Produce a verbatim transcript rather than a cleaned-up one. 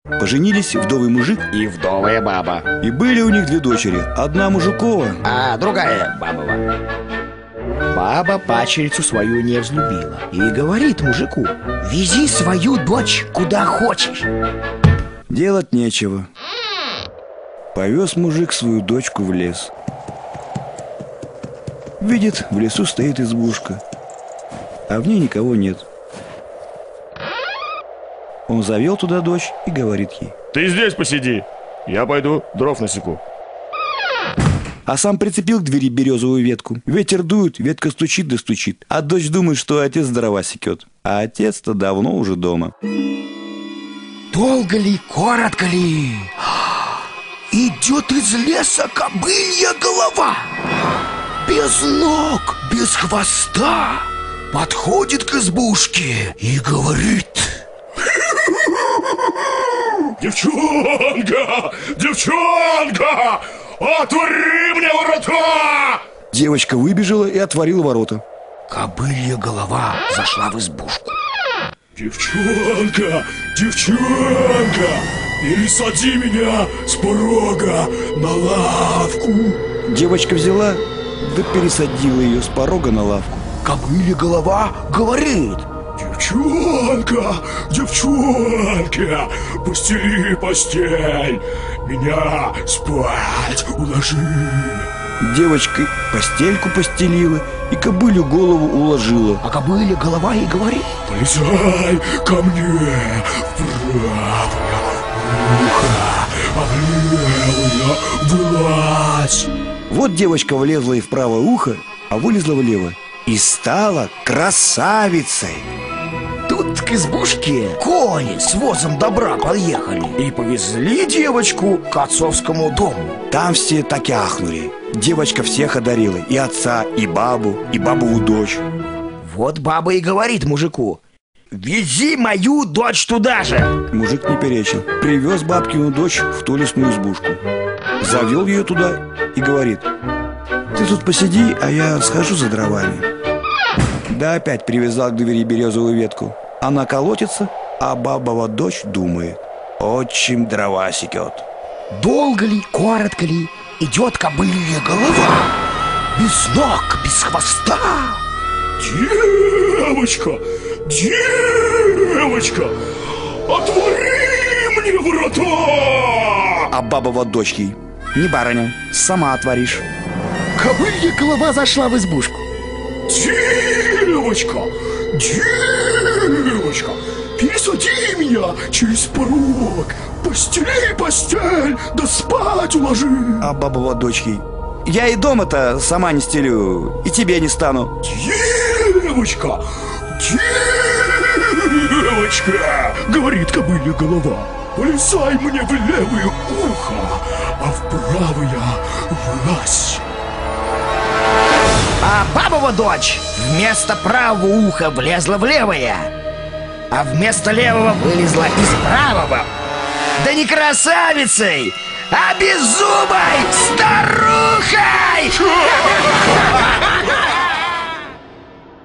Поженились вдовый мужик и вдовая баба. И были у них две дочери. Одна мужикова, а другая бабова. Баба пачерицу свою не взлюбила и говорит мужику: вези свою дочь куда хочешь. Делать нечего. Повез мужик свою дочку в лес. Видит, в лесу стоит избушка, а в ней никого нет. Он завел туда дочь и говорит ей: ты здесь посиди, я пойду дров насеку. А сам прицепил к двери березовую ветку. Ветер дует, ветка стучит да стучит. А дочь думает, что отец дрова секет. А отец-то давно уже дома. Долго ли, коротко ли, идет из леса кобылья голова. Без ног, без хвоста. Подходит к избушке и говорит: девчонка, девчонка, отвори мне ворота! Девочка выбежала и отворила ворота. Кобылья голова зашла в избушку. Девчонка, девчонка, пересади меня с порога на лавку. Девочка взяла, да пересадила ее с порога на лавку. Кобылья голова говорит: девчонка, девчонка, постели постель, меня спать уложи. Девочка постельку постелила и кобылю голову уложила. А кобыля голова ей говорит: полезай ко мне в правое ухо, а в левое вылазь. Вот девочка влезла и в правое ухо, а вылезла влево. И стала красавицей. Тут к избушке кони с возом добра подъехали и повезли девочку к отцовскому дому. Там все так и ахнули. Девочка всех одарила: и отца, и бабу, и бабову дочь. Вот баба и говорит мужику: вези мою дочь туда же. Мужик не перечил. Привез бабкину дочь в ту лесную избушку. Завел ее туда и говорит: ты тут посиди, а я схожу за дровами. Да опять привязал к двери березовую ветку. Она колотится, а бабова дочь думает: отчим дрова секет. Долго ли, коротко ли, идет кобылья голова. Без ног, без хвоста. Девочка, девочка, отвори мне ворота. А бабова дочь ей: не барыня, сама отворишь. Кобылья голова зашла в избушку. Девочка, девочка, пересади меня через порог, постели постель, да спать уложи. А бабова дочь ей: я и дома-то сама не стелю, и тебе не стану. Девочка, девочка, говорит кобылья голова, полезай мне в левое ухо, а в правое вылазь. А бабова дочь вместо правого уха влезла в левое, а вместо левого вылезла из правого. Да не красавицей, а беззубой старухой!